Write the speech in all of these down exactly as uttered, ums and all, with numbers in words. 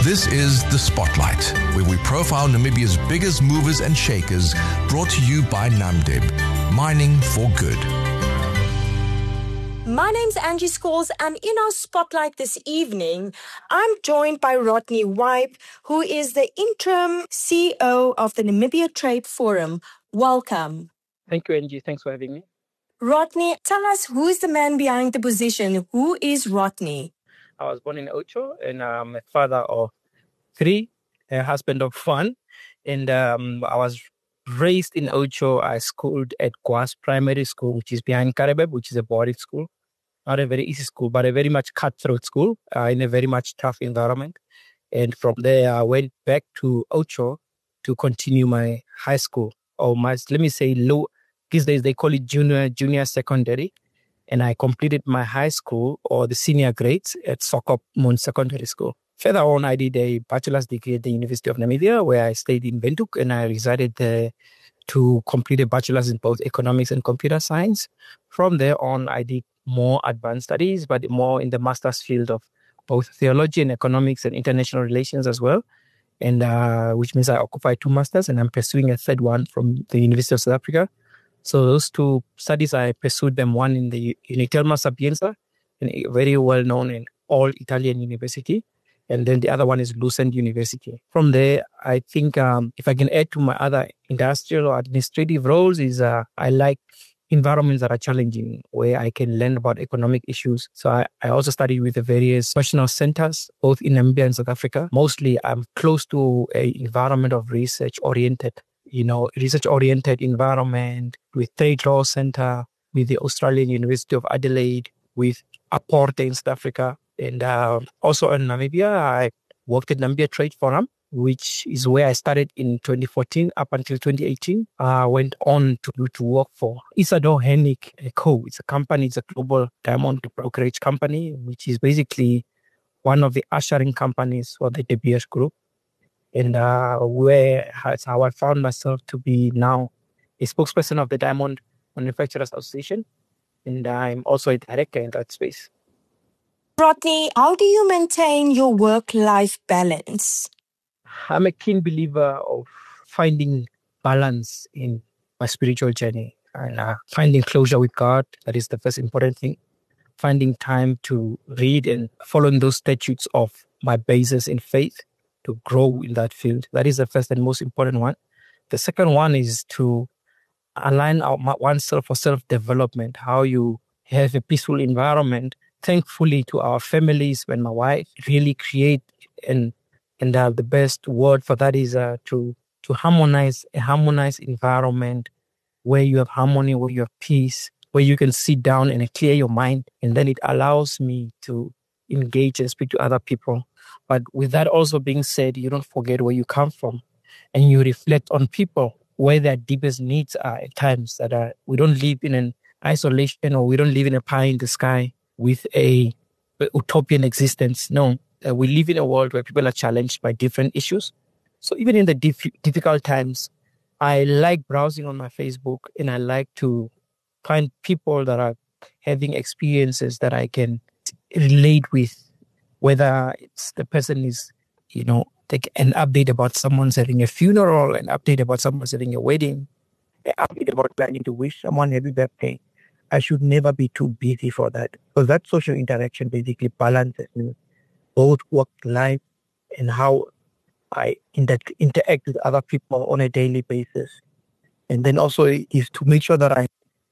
This is The Spotlight, where we profile Namibia's biggest movers and shakers, brought to you by Namdeb, mining for good. My name's Angie Scholes, and in our Spotlight this evening, I'm joined by Rodney Wipe, who is the interim C E O of the Namibia Trade Forum. Welcome. Thank you, Angie. Thanks for having me. Rodney, tell us, who is the man behind the position? Who is Rodney? I was born in Ocho, and I'm a father of three, a husband of one. And um, I was raised in Ocho. I schooled at Guas Primary School, which is behind Karabeb, which is a boarding school. Not a very easy school, but a very much cutthroat school uh, in a very much tough environment. And from there, I went back to Ocho to continue my high school, or my, let me say, low. These days, they call it junior, junior secondary. And I completed my high school or the senior grades at Sokop Moon Secondary School. Further on, I did a bachelor's degree at the University of Namibia, where I stayed in Windhoek, and I resided there to complete a bachelor's in both economics and computer science. From there on, I did more advanced studies, but more in the master's field of both theology and economics and international relations as well. And uh, which means I occupy two masters, and I'm pursuing a third one from the University of South Africa. So those two studies, I pursued them, one in the Unitelma Sapienza, a very well-known and all-Italian university. And then the other one is Lucent University. From there, I think um, if I can add to my other industrial or administrative roles is uh, I like environments that are challenging, where I can learn about economic issues. So I, I also studied with the various national centers, both in Namibia and South Africa. Mostly, I'm close to an environment of research-oriented you know, research-oriented environment, with Trade Law Center, with the Australian University of Adelaide, with Aporte in South Africa. And uh, also in Namibia, I worked at Namibia Trade Forum, which is where I started in twenty fourteen up until twenty eighteen. I uh, went on to, to work for Isadore Hennig and Co. It's a company, it's a global diamond brokerage company, which is basically one of the ushering companies for the De Beers Group. And uh, where that's how I found myself to be now a spokesperson of the Diamond Manufacturers Association. And I'm also a director in that space. Rodney, how do you maintain your work-life balance? I'm a keen believer of finding balance in my spiritual journey and uh, finding closure with God. That is the first important thing. Finding time to read and following those statutes of my basis in faith, to grow in that field. That is the first and most important one. The second one is to align our, oneself for self-development, how you have a peaceful environment. Thankfully to our families, when my wife really create, and and uh, the best word for that is uh, to to harmonize, a harmonized environment where you have harmony, where you have peace, where you can sit down and clear your mind. And then it allows me to engage and speak to other people. But with that also being said, you don't forget where you come from, and you reflect on people, where their deepest needs are at times. That are, we don't live in an isolation, or we don't live in a pie in the sky with a, a utopian existence. No, uh, we live in a world where people are challenged by different issues. So even in the diff- difficult times, I like browsing on my Facebook, and I like to find people that are having experiences that I can relate with. Whether it's the person is, you know, take an update about someone's having a funeral, an update about someone's having a wedding, an update about planning to wish someone happy birthday. I should never be too busy for that. Because that social interaction basically balances both work life and how I inter- interact with other people on a daily basis. And then also is to make sure that I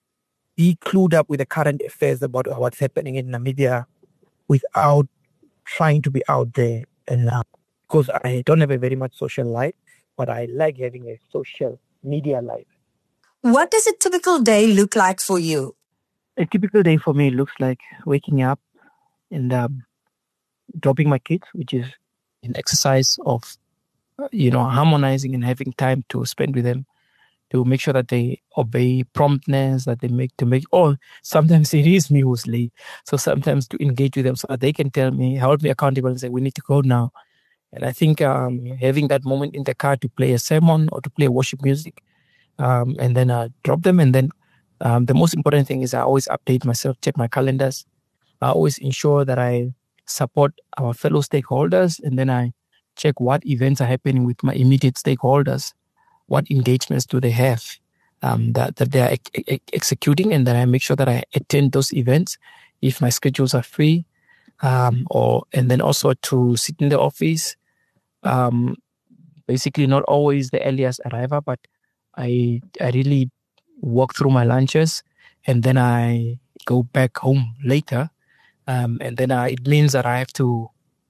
be clued up with the current affairs about what's happening in Namibia without trying to be out there. And uh, because I don't have a very much social life, but I like having a social media life. What does a typical day look like for you? A typical day for me looks like waking up and um, dropping my kids, which is an exercise of, you know, harmonizing and having time to spend with them, to make sure that they obey promptness, that they make to make, or sometimes it is me who's late. So sometimes to engage with them so that they can tell me, hold me accountable and say, we need to go now. And I think um, having that moment in the car to play a sermon or to play worship music, um, and then uh, drop them. And then um, the most important thing is I always update myself, check my calendars. I always ensure that I support our fellow stakeholders, and then I check what events are happening with my immediate stakeholders, what engagements do they have um, that, that they are ex- ex- executing, and then I make sure that I attend those events if my schedules are free, um, or and then also to sit in the office. Um, basically, not always the earliest arriver, but I I really walk through my lunches, and then I go back home later, um, and then I, it means that I have to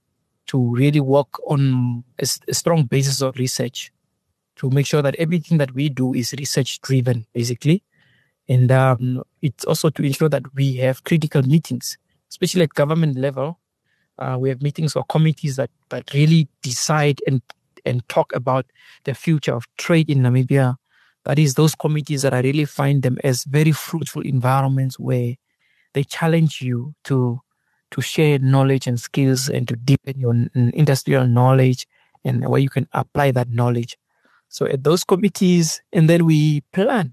to really work on a, a strong basis of research to make sure that everything that we do is research driven, basically. And um, it's also to ensure that we have critical meetings, especially at government level. Uh, we have meetings or committees that, that really decide and, and talk about the future of trade in Namibia. That is, those committees that I really find them as very fruitful environments where they challenge you to to share knowledge and skills and to deepen your industrial knowledge and where you can apply that knowledge. So at those committees, and then we plan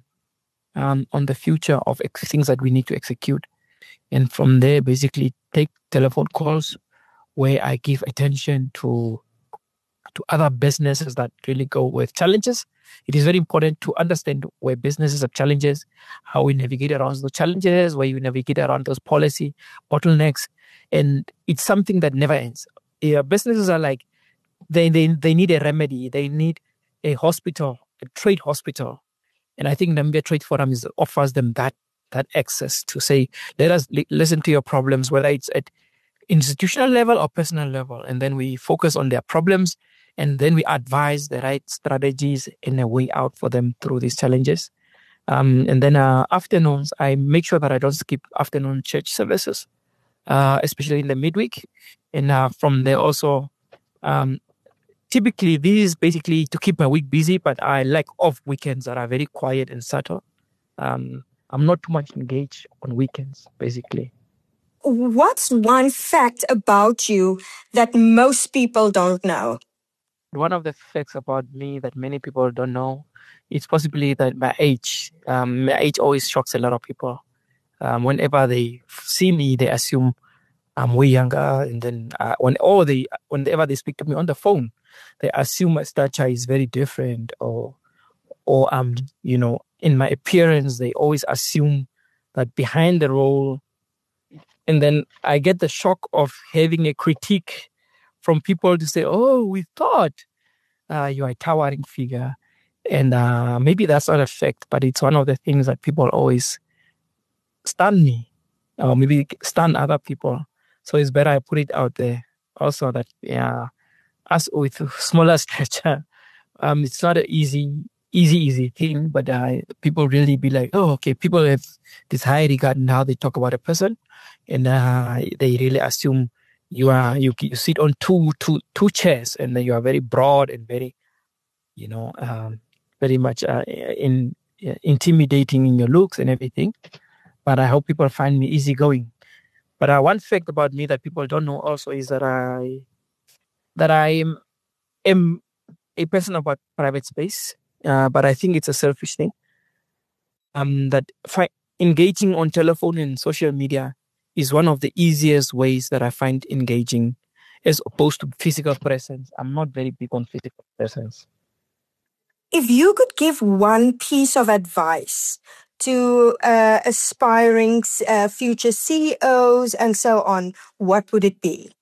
um, on the future of ex- things that we need to execute. And from there, basically take telephone calls where I give attention to to other businesses that really go with challenges. It is very important to understand where businesses have challenges, how we navigate around those challenges, where you navigate around those policy bottlenecks. And it's something that never ends. Yeah, businesses are like, they, they, they need a remedy. They need a hospital, a trade hospital. And I think Namibia Trade Forum is, offers them that that access to say, let us li- listen to your problems, whether it's at institutional level or personal level. And then we focus on their problems, and then we advise the right strategies and a way out for them through these challenges. Um, and then uh, afternoons, I make sure that I don't skip afternoon church services, uh, especially in the midweek. And uh, from there also, um, typically this is basically to keep my week busy, but I like off weekends that are very quiet and subtle. Um, I'm not too much engaged on weekends, basically. What's one fact about you that most people don't know? One of the facts about me that many people don't know is possibly that my age. Um, my age always shocks a lot of people. Um, whenever they see me, they assume I'm way younger, and then uh, when or they whenever they speak to me on the phone, they assume my stature is very different, or or um, you know, in my appearance, they always assume that behind the role. And then I get the shock of having a critique from people to say, oh, we thought uh, you are a towering figure. And uh, maybe that's not a fact, but it's one of the things that people always stun me, or maybe stun other people. So it's better I put it out there also that, yeah, us with smaller stature, um, it's not an easy, easy, easy thing, but uh, people really be like, oh, okay, people have this high regard in how they talk about a person. And uh, they really assume you are you, you sit on two two two chairs, and then you are very broad and very, you know, um, very much uh, in uh, intimidating in your looks and everything. But I hope people find me easygoing. But uh, one fact about me that people don't know also is that I that I am, am a person about private space. Uh, but I think it's a selfish thing. Um, that fi- engaging on telephone and social media is one of the easiest ways that I find engaging, as opposed to physical presence. I'm not very big on physical presence. If you could give one piece of advice to uh, aspiring uh, future C E Os and so on, what would it be?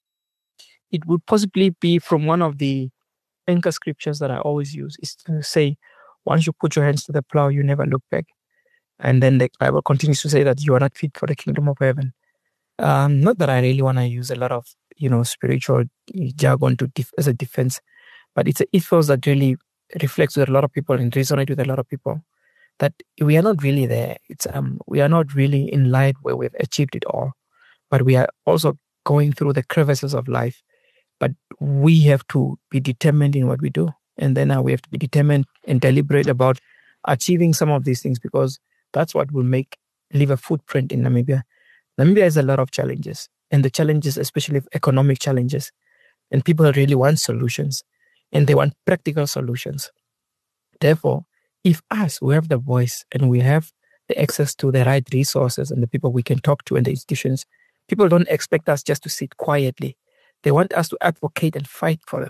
It would possibly be from one of the anchor scriptures that I always use, is to say, once you put your hands to the plow, you never look back. And then the Bible continues to say that you are not fit for the kingdom of heaven. Um, not that I really want to use a lot of, you know, spiritual jargon to def- as a defense, but it's an ethos that really reflects with a lot of people and resonates with a lot of people, that we are not really there. It's um we are not really in life where we've achieved it all, but we are also going through the crevices of life. But we have to be determined in what we do, and then uh, we have to be determined and deliberate about achieving some of these things, because that's what will make leave a footprint in Namibia. Namibia has a lot of challenges, and the challenges, especially economic challenges, and people really want solutions, and they want practical solutions. Therefore, if us, who have the voice and we have the access to the right resources and the people we can talk to and the institutions, people don't expect us just to sit quietly. They want us to advocate and fight for them.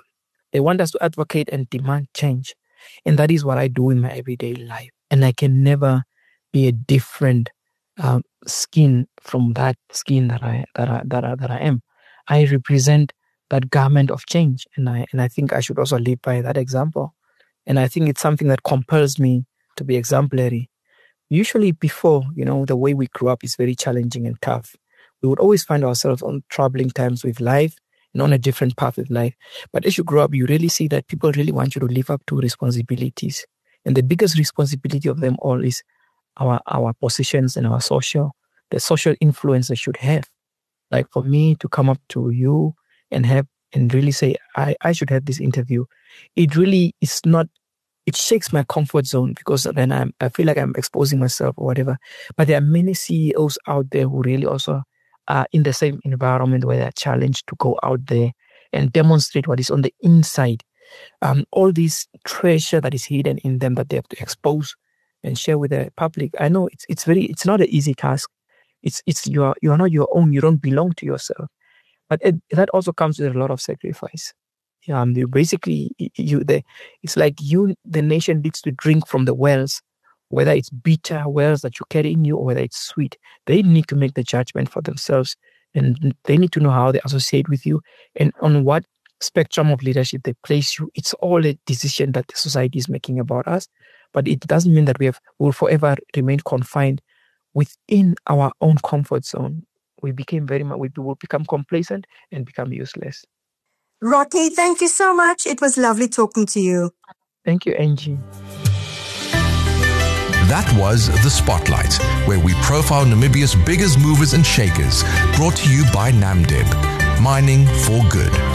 They want us to advocate and demand change. And that is what I do in my everyday life. And I can never be a different um, skin from that skin that I that I, that I, that I am. I represent that garment of change, and I and I think I should also live by that example. And I think it's something that compels me to be exemplary. Usually before, you know, the way we grew up is very challenging and tough. We would always find ourselves on troubling times with life and on a different path with life. But as you grow up, you really see that people really want you to live up to responsibilities. And the biggest responsibility of them all is our our positions and our social, the social influence they should have. Like for me to come up to you and have and really say, I, I should have this interview, it really is not, it shakes my comfort zone, because then I'm, I feel like I'm exposing myself or whatever. But there are many C E Os out there who really also are in the same environment where they're challenged to go out there and demonstrate what is on the inside. Um, all this treasure that is hidden in them that they have to expose and share with the public. I know it's it's very it's not an easy task. It's it's you are you are not your own. You don't belong to yourself. But it, that also comes with a lot of sacrifice. Yeah, um, you basically you the it's like you the nation needs to drink from the wells, whether it's bitter wells that you carry in you or whether it's sweet. They need to make the judgment for themselves, and they need to know how they associate with you and on what spectrum of leadership they place you. It's all a decision that the society is making about us, but it doesn't mean that we have will forever remain confined within our own comfort zone. We became very much we will become complacent and become useless. Rodney, thank you so much. It was lovely talking to you. Thank you, Angie. That was The Spotlight, where we profile Namibia's biggest movers and shakers, brought to you by NAMDEB, mining for good.